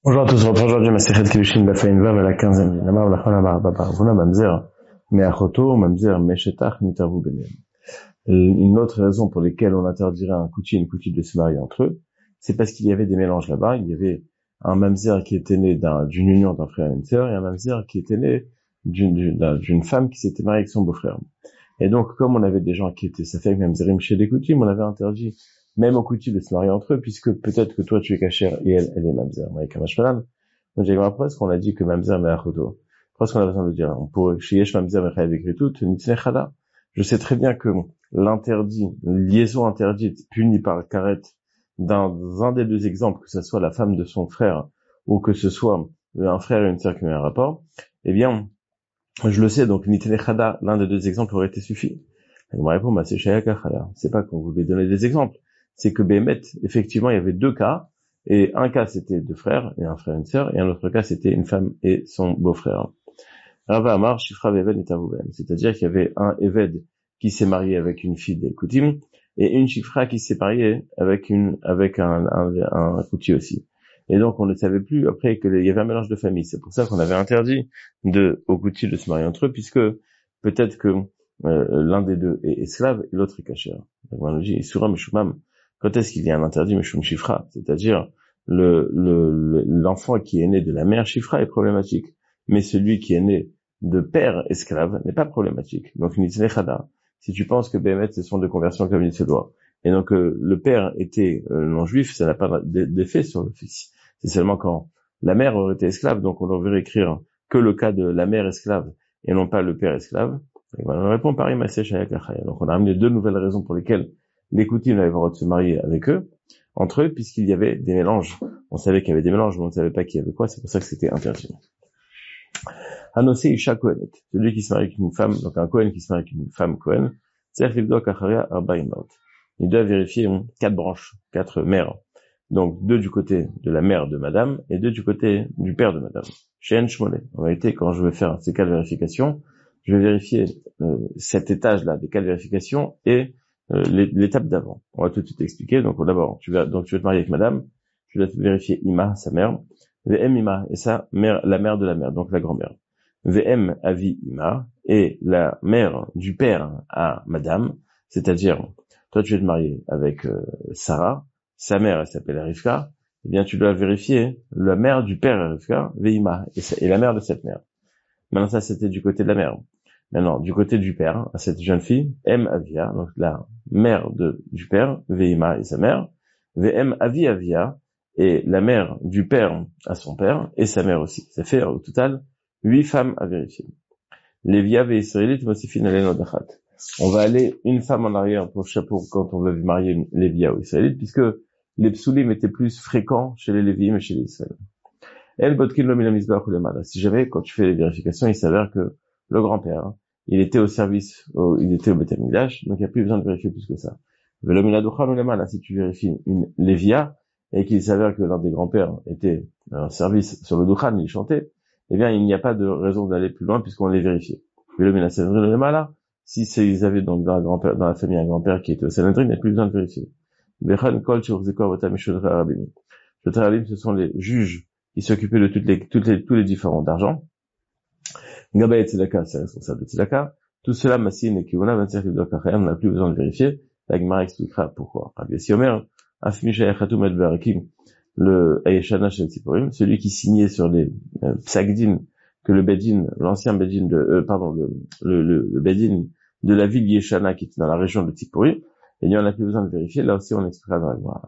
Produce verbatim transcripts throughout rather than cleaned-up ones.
Bonjour à tous, on reprend aujourd'hui Masechet Kiddushin Daf Ayin Vav à la quinzième ligne. Amar Lachon Amar Baba Ravuna Mamzer Me'achoto Mamzer Meshetach Nitavu Benem. Une autre raison pour laquelle on interdirait un coutil et une coutine de se marier entre eux, c'est parce qu'il y avait des mélanges là-bas. Il y avait un Mamzer qui était né d'un, d'une union d'un frère et une sœur, et un Mamzer qui était né d'une, d'une, d'une femme qui s'était mariée avec son beau-frère. Et donc, comme on avait des gens qui étaient, ça fait Mamzerim chez les coutumes, on avait interdit même aux coutumes de se marier entre eux, puisque peut-être que toi tu es cachère et elle, elle est Mamzer. Avec un mashmalan. Donc, j'ai après, est-ce qu'on a dit que Mamzer me'achoto? Est-ce qu'on a besoin de dire? On pourrait, chez Yesh Mamzer me'chayev écritout, nitznechada. Je sais très bien que l'interdit, liaison interdite, punie par le karet, dans un des deux exemples, que ce soit la femme de son frère, ou que ce soit un frère et une sœur qui ont un rapport, eh bien, je le sais, donc nitznechada, l'un des deux exemples aurait été suffi. On me répond, bah, c'est shayakachada. C'est pas qu'on voulait donner des exemples. C'est que Bémet, effectivement, il y avait deux cas, et un cas c'était deux frères, et un frère et une sœur, et un autre cas c'était une femme et son beau-frère. Rava Amar, Shifra Veved et Tarouven. C'est-à-dire qu'il y avait un Eved qui s'est marié avec une fille des Koutim, et une Shifra qui s'est mariée avec une, avec un, un, un Kouti aussi. Et donc on ne savait plus après qu'il y avait un mélange de familles. C'est pour ça qu'on avait interdit de, aux Kouti de se marier entre eux, puisque peut-être que euh, l'un des deux est esclave et l'autre est cachère. Donc on nous dit, Surah Meshumam, quand est-ce qu'il y a un interdit Meshum Shifra? C'est-à-dire, le, le, l'enfant qui est né de la mère Shifra est problématique. Mais celui qui est né de père esclave n'est pas problématique. Donc, nitznechada. Si tu penses que Bémet, ce sont de conversion comme il se doit, et donc euh, le père était euh, non-juif, ça n'a pas d'effet sur le fils. C'est seulement quand la mère aurait été esclave, donc on devrait écrire que le cas de la mère esclave et non pas le père esclave. Et voilà, on répond pareil, Maaseh Shayak Achaya. Donc on a amené deux nouvelles raisons pour lesquelles les Koutim n'avaient pas le droit de se marier avec eux, entre eux, puisqu'il y avait des mélanges. On savait qu'il y avait des mélanges, mais on ne savait pas qu'il y avait quoi, c'est pour ça que c'était interdit. Anosé Isha Kohenet, celui qui se marie avec une femme, donc un Kohen qui se marie avec une femme Kohen, il doit vérifier quatre branches, quatre mères. Donc deux du côté de la mère de madame et deux du côté du père de madame. Chez Enshmolé, en réalité, quand je vais faire ces quatre vérifications, je vais vérifier euh, cet étage-là des quatre vérifications et euh, l'étape d'avant. On va tout de suite expliquer. Donc d'abord, tu vas donc tu vas te marier avec madame, tu vas vérifier Ima, sa mère, V M Ima, et sa mère, la mère de la mère, donc la grand-mère. V M Avi Ima, et la mère du père à madame, c'est-à-dire, toi tu vas te marier avec euh, Sarah, sa mère elle s'appelle Rivka, eh bien tu dois vérifier la mère du père Rivka, Veima, et, et la mère de cette mère. Maintenant ça c'était du côté de la mère. Maintenant du côté du père, à cette jeune fille, M Avia, donc la mère de, du père, Veima et sa mère, V M Avi Avia, et la mère du père à son père, et sa mère aussi. Ça fait au total huit femmes à vérifier. Lévia ve Israélite Mosifin Alenodachat. On va aller une femme en arrière pour chapeau quand on veut marier une Lévia ou Israélite, puisque les psoulim étaient plus fréquents chez les Lévi'im et chez les Israélites. El Botkin lo mina mizbeach ou lemala. Si jamais, quand tu fais les vérifications, il s'avère que le grand-père, hein, il était au service, au, il était au Beth Amikdash, donc il n'y a plus besoin de vérifier plus que ça. Velo mina duchan ou lemala. Si tu vérifies une Lévia, et qu'il s'avère que l'un des grands-pères était en service sur le duchan, il chantait, eh bien, il n'y a pas de raison d'aller plus loin puisqu'on les vérifiait. Velo mina sanhedrin ou lemala. Si ils avaient donc dans la, grand-père, dans la famille un grand-père qui était au Sanhedrin, il n'y a plus besoin de vérifier. Bechan kol shurzeko avotam mishudra rabim. Les rabim, ce sont les juges qui s'occupaient de toutes les, toutes les, tous les différents d'argent. Gabay et Tzedaka, c'est responsable de Tzedaka. Tout cela, Massin et Kiuna, vingt-cinq livres de on n'a plus besoin de vérifier. La Gemara expliquera pourquoi. Rabbi Yossi Omer, Afmisha Yachatum et Barakim, le Ayeshana Shel Tziporim, celui qui signait sur les euh, Psagdin, que le Bedin, l'ancien Bedin de, euh, pardon, le, le, le, le Bedin de la ville Yeshana qui était dans la région de Tziporim, et il n'y en a plus besoin de vérifier. Là aussi, on expliquera dans la Gemara.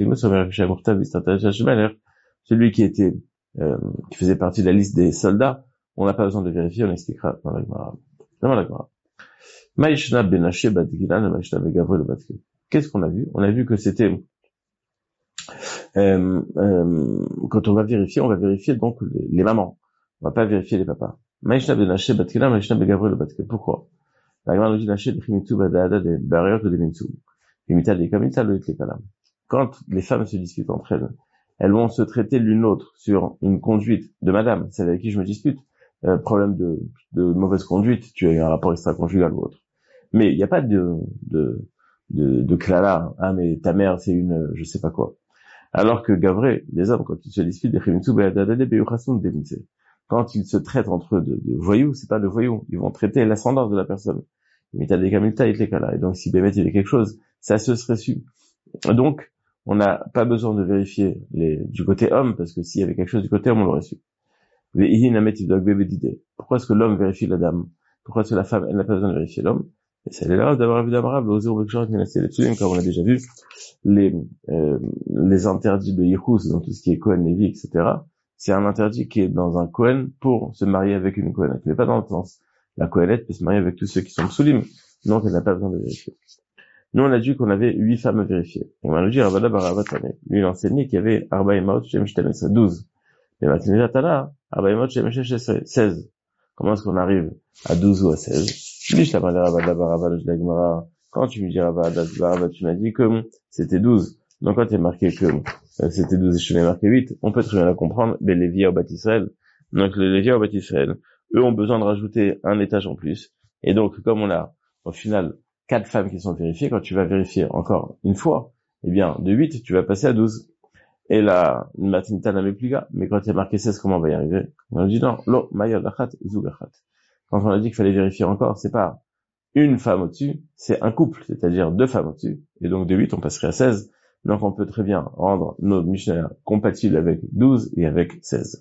Celui qui était, euh, qui faisait partie de la liste des soldats, on n'a pas besoin de vérifier, on expliquera dans la Gemara. Dans la Gemara. Maïshna benaché badgilan, maïshna begavre le batke. Qu'est-ce qu'on a vu? On a vu que c'était, euh, euh, quand on va vérifier, on va vérifier donc les, les mamans. On va pas vérifier les papas. Maïshna benaché badgilan, maïshna begavre le batke. Pourquoi? La Gemara nous dit naché de chimitu badada des barrières de mintu. Imita des kamita le kalam. Quand les femmes se disputent entre elles, elles vont se traiter l'une l'autre sur une conduite de madame, celle avec qui je me dispute, euh, problème de, de mauvaise conduite, tu as eu un rapport extra-conjugal ou autre. Mais il n'y a pas de, de, de, de clala, ah mais ta mère c'est une, je sais pas quoi. Alors que Gavré, les hommes, quand ils se disputent, quand ils se traitent entre eux de, de voyous, c'est pas de voyous, ils vont traiter l'ascendance de la personne. Et donc si Bémet il y avait quelque chose, ça se serait su. Donc, on n'a pas besoin de vérifier les, du côté homme, parce que s'il y avait quelque chose du côté homme, on l'aurait su. Pourquoi est-ce que l'homme vérifie la dame? Pourquoi est-ce que la femme, elle n'a pas besoin de vérifier l'homme? Et c'est là d'avoir vu d'Amarav, comme on a déjà vu, les, euh, les interdits de Yehus, dans tout ce qui est Kohen, Lévi, et cetera. C'est un interdit qui est dans un Kohen pour se marier avec une Kohenette, mais pas dans le sens. La Kohenette peut se marier avec tous ceux qui sont psulim, donc elle n'a pas besoin de vérifier. Nous, on a dit qu'on avait huit femmes à vérifier. Et on a dit, Ravada Baravatane. Lui, il enseignait qu'il y avait Arba Emaot Shem Shtemesre, douze. Et maintenant, Tana, Arba Emaot Shem Shtemesre, seize. Comment est-ce qu'on arrive à douze ou à seize? Lui, je t'appelle Ravada Baravat, je l'agmara. Quand tu me dis Ravada Baravat, tu m'as dit que c'était douze. Donc, quand il est marqué que euh, c'était douze et je t'ai marqué huit, on peut très bien la comprendre, les Léviens au Bat Israël. Donc, les Léviens au Bat Israël, eux ont besoin de rajouter un étage en plus. Et donc, comme on a, au final, quatre femmes qui sont vérifiées, quand tu vas vérifier encore une fois, eh bien, de huit, tu vas passer à douze. Et là, Matinita n'avait plus gars, mais quand il y a marqué seize, comment on va y arriver? On a dit non, lo, mayod achat, zug achat. Quand on a dit qu'il fallait vérifier encore, c'est pas une femme au-dessus, c'est un couple, c'est-à-dire deux femmes au-dessus. Et donc, de huit, on passerait à seize. Donc, on peut très bien rendre nos Mishnah compatibles avec douze et avec seize.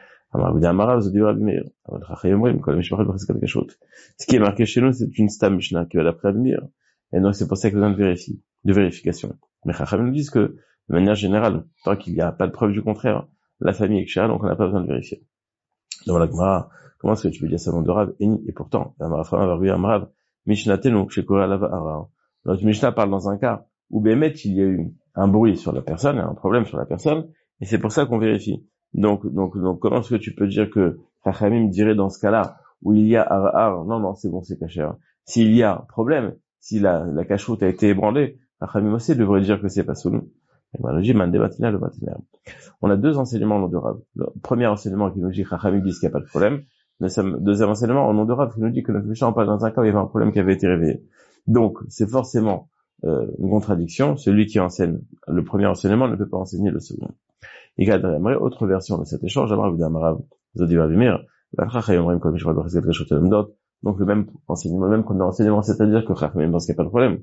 Ce qui est marqué chez nous, c'est une stam Mishnah qui va d'après Abimir. Et donc, c'est pour ça qu'il y a besoin de vérifier, de vérification. Mais Chachamim nous disent que, de manière générale, tant qu'il n'y a pas de preuve du contraire, la famille est chère, donc on n'a pas besoin de vérifier. Donc, la Gemara, comment est-ce que tu peux dire ça nom de Rav? Et pourtant, la Gemara va regarder Rav, Mishnah Tenu, chez Korah Lava Ara. Donc, Mishnah parle dans un cas où Bémet, il y a eu un bruit sur la personne, un problème sur la personne, et c'est pour ça qu'on vérifie. Donc, donc, donc, comment est-ce que tu peux dire que Chachamim dirait dans ce cas-là, où il y a ar, ar, non, non, c'est bon, c'est caché. S'il y a problème, si la, la cache-route a été ébranlée, Chachamim aussi devrait dire que c'est pas sous nous. On a deux enseignements au nom de Rav. Le premier enseignement qui nous dit que Chachamim dit qu'il n'y a pas de problème. Le deuxième enseignement au nom de Rav qui nous dit que le Mishnah on parle dans un cas où il y avait un problème qui avait été réveillé. Donc, c'est forcément euh, une contradiction. Celui qui enseigne le premier enseignement ne peut pas enseigner le second. Et qu'adrierait autre version de cet échange, donc le même enseignement, le même premier enseignement, c'est-à-dire que Chachamim pense qu'il n'y a pas de problème.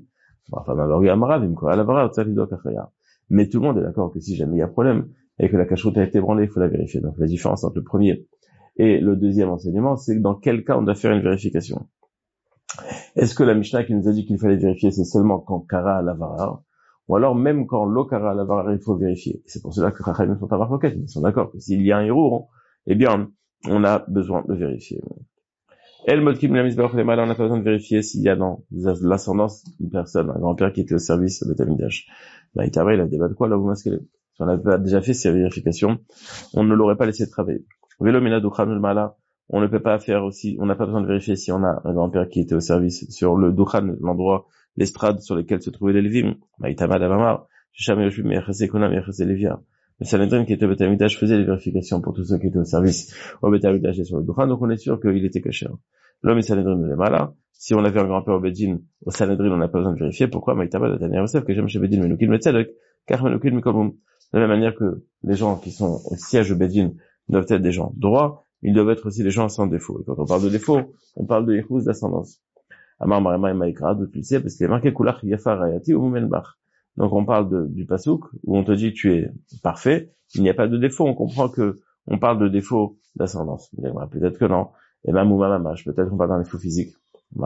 Mais tout le monde est d'accord que si jamais il y a problème, et que la cache-route a été ébranlée, il faut la vérifier. Donc la différence entre le premier et le deuxième enseignement, c'est dans quel cas on doit faire une vérification. Est-ce que la Mishnah qui nous a dit qu'il fallait vérifier, c'est seulement quand Kara à l'Avarar, ou alors même quand l'Okara à l'Avarar, il faut vérifier. C'est pour cela que Chachamim sont à marquette, ils sont d'accord que s'il y a un héros, eh bien, on a besoin de vérifier. El Modkim la Misbah, on n'a pas besoin de vérifier s'il y a dans l'ascendance une personne, un grand-père qui était au service de Beth Amikdash. Bah, il il a débat de quoi, là, vous masquez. Si on avait déjà fait ces vérifications, on ne l'aurait pas laissé travailler. Vélo Mena Duchan Mala, on ne peut pas faire aussi, on n'a pas besoin de vérifier si on a un grand-père qui était au service sur le Duchan, l'endroit, l'estrade sur lesquelles se trouvaient les Lévim. Bah, Itamad Avamar, Shisham Yoshim, Mechase Kona, Mechase Lévia. Le Sanhedrin qui était au Beth Amikdash faisait les vérifications pour tous ceux qui étaient au service au Beth Amikdash et sur le Duchan, donc on est sûr qu'il était caché. L'homme et Sanhedrin ne l'est pas là. Si on avait un grand-père au Bedin, au Sanhedrin, on n'a pas besoin de vérifier. Pourquoi? Maïtaba, Tania Yosef, que j'aime chez Bedin, Menukil Metzedek, car Menukil Mikolum. De la même manière que les gens qui sont au siège au Bedin doivent être des gens droits, ils doivent être aussi des gens sans défaut. Et quand on parle de défaut, on parle de Yehuz d'ascendance. Amar Marema et Maïkra, de plus parce qu'il est marqué Kulach Yafa Rayati ou Mumenbach. Donc on parle de, du Pasouk, où on te dit que tu es parfait, il n'y a pas de défaut, on comprend que on parle de défaut d'ascendance. Peut-être que non. Et même Moumamamash, peut-être qu'on parle d'un défaut physique. Il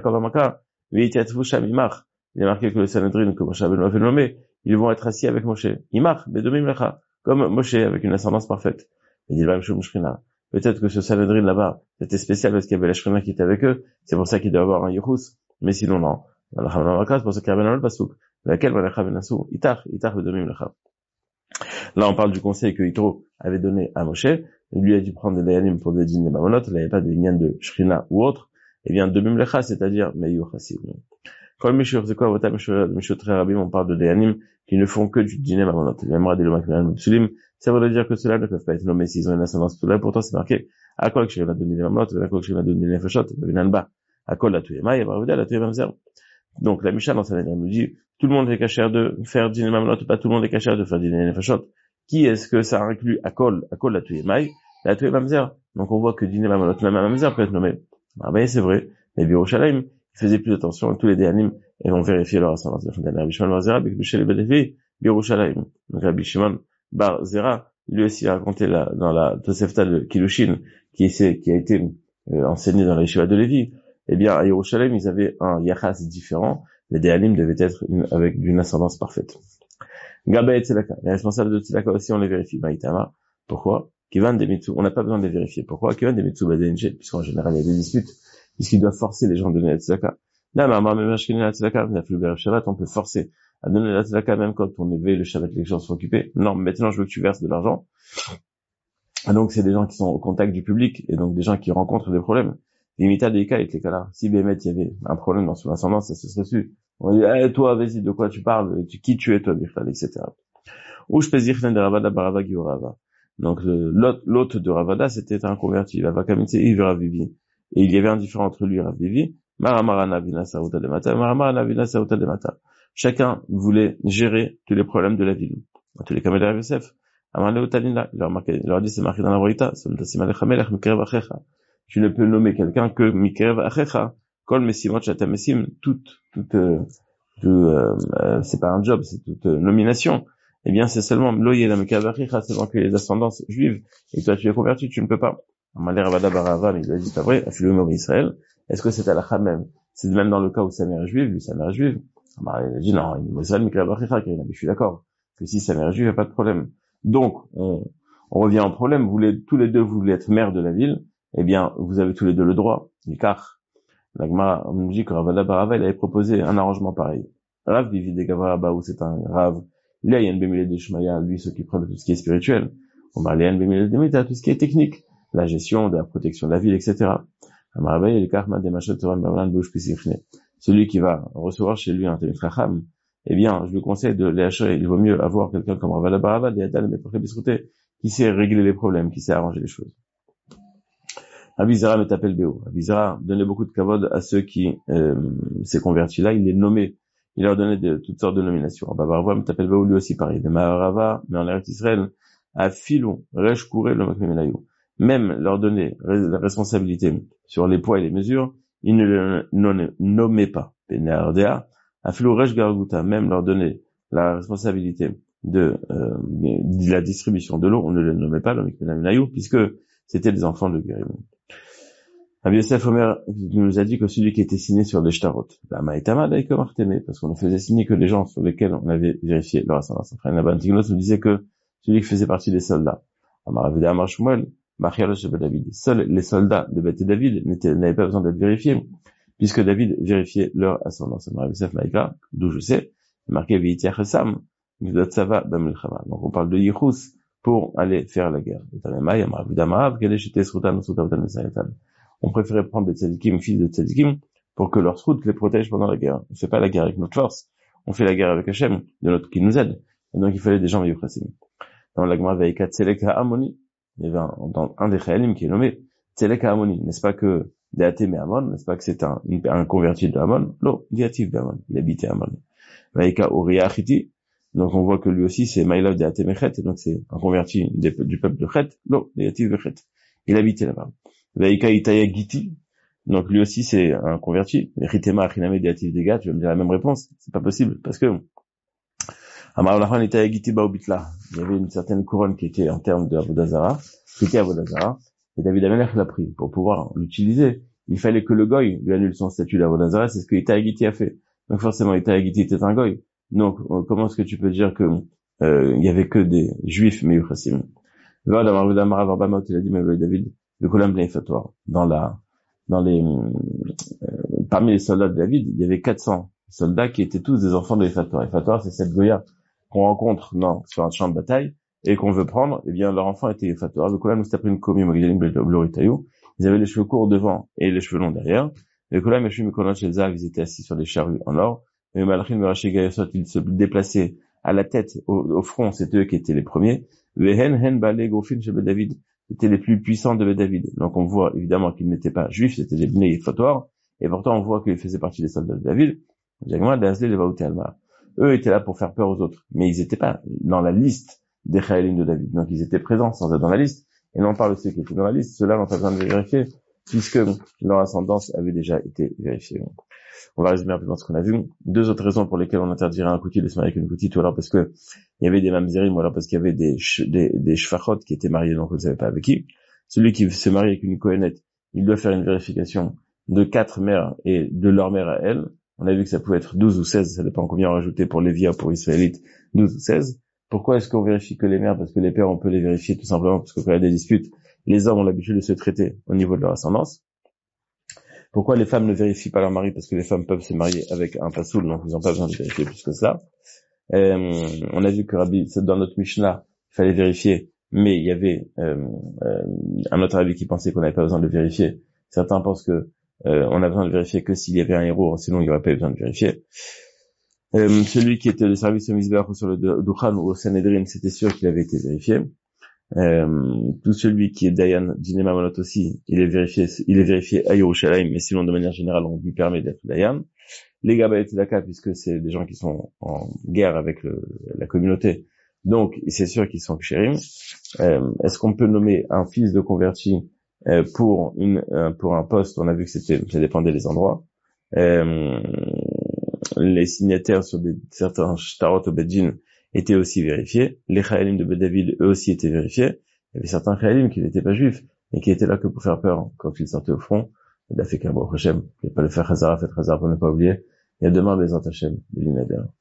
est marqué que le Sanhedrin, que Moshe Rabbeinu a fait nommer, ils vont être assis avec Moshe. Imar, Bedomim Lecha, comme Moshe, avec une ascendance parfaite. Il dit, peut-être que ce Sanhedrin là-bas, c'était spécial parce qu'il y avait la Shrina qui était avec eux, c'est pour ça qu'il doit avoir un Yehus, mais sinon non. C'est pour ça qu'il y avait un autre pasouk. Laquelle Itar, Itar Bedomim Lecha. Là, on parle du conseil que Yitro avait donné à Moshe. Il lui a dû prendre des dayanim pour des dînes des mamonot. Il n'y avait pas de lignes de Shrina ou autre. Eh bien, de Mimlecha, c'est-à-dire Meyu Chassid. Quand le Mishur, c'est quoi, Votam Mishur très rabim, on parle de dayanim qui ne font que du dîner mamonot. Les Memra des Lomakman Psulim, ça veut dire que ceux-là ne peuvent pas être nommés s'ils ont une ascendance tout là. Pourtant, c'est marqué. À quoi que je vais donner des mamonot, à quoi que je vais donner des nefeshot, Vinanba. À quoi la tuyema, et Baruda, la tuyema mzer. Donc, la Mishnah, dans sa lettre, elle nous dit, tout le monde est cachère de faire dîner mamelot, pas tout le monde est cachère de faire dîner nefashot. Qui est-ce que ça inclut? Akol, Akol la tuye maï, la tuye mamzer. Donc, on voit que dîner mamelot, même mamzer peut être nommé. Ah ben, c'est vrai. Mais Birushalayim, ils faisaient plus attention, tous les déanim, et vont vérifier leur ascendance. Rabbi Shimon Bar Zera, Bekdushe le Bedevi, Birushalayim. Donc, Rabbi Shimon Bar Zera, lui aussi a raconté la, dans la Tosefta de Kilushin, qui, est, qui a été euh, enseigné dans la Yeshiva de Lévi. Eh bien, à Yerushalayim, ils avaient un yachas différent. Les déanim devaient être une, avec d'une ascendance parfaite. Gaba et Tzedaka. Les responsables de Tzedaka aussi, on les vérifie. Maïtama. Pourquoi? Kivan Demitsu. On n'a pas besoin de les vérifier. Pourquoi? Kivan Demitsu Badenje. Puisqu'en général, il y a des disputes. Puisqu'ils doivent forcer les gens à donner la Tzedaka. Là, mais Amar Memashkini la Tzedaka, la Fulber Shabbat, on peut forcer à donner la Tzedaka même quand on éveille le Shabbat, les gens sont occupés. Non, mais maintenant, je veux que tu verses de l'argent. Et donc, c'est des gens qui sont au contact du public, et donc des gens qui rencontrent des problèmes. Limita des cas avec les cas là. Si Bémet, il y avait un problème dans son ascendance, ça se serait su. On dit, eh, toi, vas-y, de quoi tu parles? Qui tu es, toi, Bichlal, et cetera. Ou je peux dire de Ravada Barava Giorava. Donc, l'hôte de Ravada, c'était un converti. Il avait Kamitse Iv Ravivi. Et il y avait un différent entre lui et Ravivi. Maramarana Vina Sauta de Mata, Maramarana Vina Sauta de Mata. Chacun voulait gérer tous les problèmes de la ville. Tous les caméras Yosef. Amarle Otanina. Il leur marqué, il leur dit, c'est marqué dans la Braïta. Tu ne peux nommer quelqu'un que Mikerev Achecha. Kol Mesimot Shatamesim. Toute, toute, euh, tout, euh, euh, c'est pas un job, c'est toute euh, nomination. Eh bien, c'est seulement Loye la Mikerev Achecha, seulement que les ascendances juives. Et toi, tu es converti, tu ne peux pas. Amalé Ravada Barava, mais il a dit, c'est vrai, Afilum Israël. Est-ce que c'est à la même? C'est même dans le cas où sa mère est juive, lui, sa mère est juive. Ah, il a dit, non, il Israël Mikerev Achecha, je suis d'accord. Que si sa mère est juive, il n'y a pas de problème. Donc, on, on revient au problème. Vous voulez, tous les deux, vous voulez être maire de la ville. Eh bien, vous avez tous les deux le droit. Car, la Gemara nous dit que Ravada Barava, il avait proposé un arrangement pareil. Rav Bivi de Gavaraba, où c'est un Rav. Il y a Yann Bemile de Shmaya, lui, s'occupera de tout ce qui est spirituel. On va aller Yann Bemile de Mita, tout ce qui est technique. La gestion de la protection de la ville, et cetera. Celui qui va recevoir chez lui un Talmid Chacham, eh bien, je lui conseille de l'échanger. Il vaut mieux avoir quelqu'un comme Ravada Barava, qui sait régler les problèmes, qui sait arranger les choses. Avizara me t'appelle Béo. Avizara donnait beaucoup de kavod à ceux qui euh, s'est convertis là. Il les nommait. Il leur donnait de, toutes sortes de nominations. Babarava me t'appelle Béo, lui aussi pareil. Mais Maharava, mais en Eretz Israël, à Filon, Resh Kouré, le Makmemelayou. Même leur donner la responsabilité sur les poids et les mesures, il ne le nommait pas. Pénéardéa, à Filon Resh Garguta, même leur donner la responsabilité de, euh, de la distribution de l'eau, on ne le nommait pas, le Makmemelayou, puisque c'était des enfants de Guérim. Rabbi Yosef Omer nous a dit que celui qui était signé sur les shtarot, la Maïtama d'ailleurs martémé, parce qu'on ne faisait signer que les gens sur lesquels on avait vérifié leur ascendance. Après, Nabal Tignos nous disait que celui qui faisait partie des soldats, Amaravida Amar Shmuel, Machialo Sheba David, seuls les soldats de Beth et David n'avaient pas besoin d'être vérifiés, puisque David vérifiait leur ascendance. Rabbi Yosef Maïka, d'où je sais, marqué Vitiach Esam, Midotsava Bamilchama. Donc on parle de Yichus pour aller faire la guerre. On préférait prendre des tzadikim, fils de tzadikim, pour que leur route les protège pendant la guerre. On ne fait pas la guerre avec notre force, on fait la guerre avec Hachem, de notre qui nous aide. Et donc il fallait des gens Yufrasim. Dans la Gemara Veika Tzelek HaAmoni, il y avait un, dans un des Chayalim qui est nommé Tzelek HaAmoni. N'est-ce pas que Deate Me'amon, n'est-ce pas que c'est un, un converti de Amon? Non, Diatif d'Amon, il habitait Amon. Veika Uriah Achiti, donc on voit que lui aussi c'est Maïlav de Atemechet, donc c'est un converti des, du peuple de Chet, lo, négatif de Chet. Il habitait là-bas. Veika Itaya Giti, donc lui aussi c'est un converti. Ritema Achiname Deatif Degat, tu vas me dire la même réponse, c'est pas possible, parce que Amar Lachan Itaya Giti Baobitla, il y avait une certaine couronne qui était en termes de Avodazara, qui était Avodazara, et David Amelech l'a pris. Pour pouvoir l'utiliser, il fallait que le Goy lui annule son statut d'Avodazara, c'est ce que Itaya Giti a fait. Donc forcément Itaya Giti était un Goy. Donc, comment est-ce que tu peux dire que euh, il y avait que des juifs mais Yuchassim? Il a dit mais David, le Kolam Bnei-Fatoire, dans la, dans les, euh, parmi les soldats de David, il y avait quatre cents soldats qui étaient tous des enfants de Fatoire. Et Fatoire, c'est cette Goya qu'on rencontre non, sur un champ de bataille et qu'on veut prendre. Eh bien, leur enfant était Fatoire. Le Kolam nous a pris une commis Magdalim Bloritayu. Ils avaient les cheveux courts devant et les cheveux longs derrière. Le Kolam et Shumikonon chez Zav, ils étaient assis sur des charrues en or. Et Malachim Meraché Gayasot, ils se déplaçaient à la tête, au, au front, c'est eux qui étaient les premiers. Vehen Hen Balé Gofin chez David, c'était les plus puissants de David. Donc on voit évidemment qu'ils n'étaient pas juifs, c'était des Bnei Fatoire, et pourtant on voit qu'ils faisaient partie des soldats de David. Eux étaient là pour faire peur aux autres, mais ils étaient pas dans la liste des Chayalim de David. Donc ils étaient présents sans être dans la liste. Et non, on parle de ceux qui étaient dans la liste. Ceux-là n'ont pas besoin de vérifier, puisque leur ascendance avait déjà été vérifiée. On va résumer rapidement ce qu'on a vu. Deux autres raisons pour lesquelles on interdirait un kouti de se marier avec une kouti, ou alors parce que il y avait des mamzerim, ou alors parce qu'il y avait des des, des shfachot qui étaient mariés, donc on ne savait pas avec qui. Celui qui se marie avec une kohénette, il doit faire une vérification de quatre mères et de leur mère à elle. On a vu que ça pouvait être douze ou seize, ça dépend combien on rajoutait pour les Lévia ou pour Israélites, douze ou seize. Pourquoi est-ce qu'on vérifie que les mères? Parce que les pères, on peut les vérifier tout simplement parce que quand il y a des disputes, les hommes ont l'habitude de se traiter au niveau de leur ascendance. Pourquoi les femmes ne vérifient pas leur mari? Parce que les femmes peuvent se marier avec un pasoul, donc ils n'ont pas besoin de vérifier plus que ça. Euh, on a vu que Rabbi, dans notre Mishnah, il fallait vérifier, mais il y avait euh, euh, un autre Rabbi qui pensait qu'on n'avait pas besoin de vérifier. Certains pensent que euh, on a besoin de vérifier que s'il y avait un héros, sinon il n'y aurait pas besoin de vérifier. Euh, celui qui était le service au Mizbeach ou sur le Duchan ou au Sanhedrin, c'était sûr qu'il avait été vérifié. Euh, tout celui qui est Dayan, Dinema Monot aussi, il est vérifié, il est vérifié à Yerushalayim, mais sinon de manière générale on lui permet d'être Dayan. Les Gabayet Tzedaka, puisque c'est des gens qui sont en guerre avec le, la communauté, donc c'est sûr qu'ils sont Kshérim. Euh, est-ce qu'on peut nommer un fils de converti euh, pour une euh, pour un poste? On a vu que c'était ça dépendait des endroits. Euh, les signataires sur des, certains shtarot au Bedjin étaient aussi vérifiés. Les Chayalim de David, eux aussi, étaient vérifiés. Il y avait certains Chayalim qui n'étaient pas juifs, mais qui étaient là que pour faire peur quand ils sortaient au front. Il a fait qu'un bon Hashem, il n'y a pas le faire Chazara, fait Chazara pour ne pas oublier. Et à demain, les Hashem, les Linader.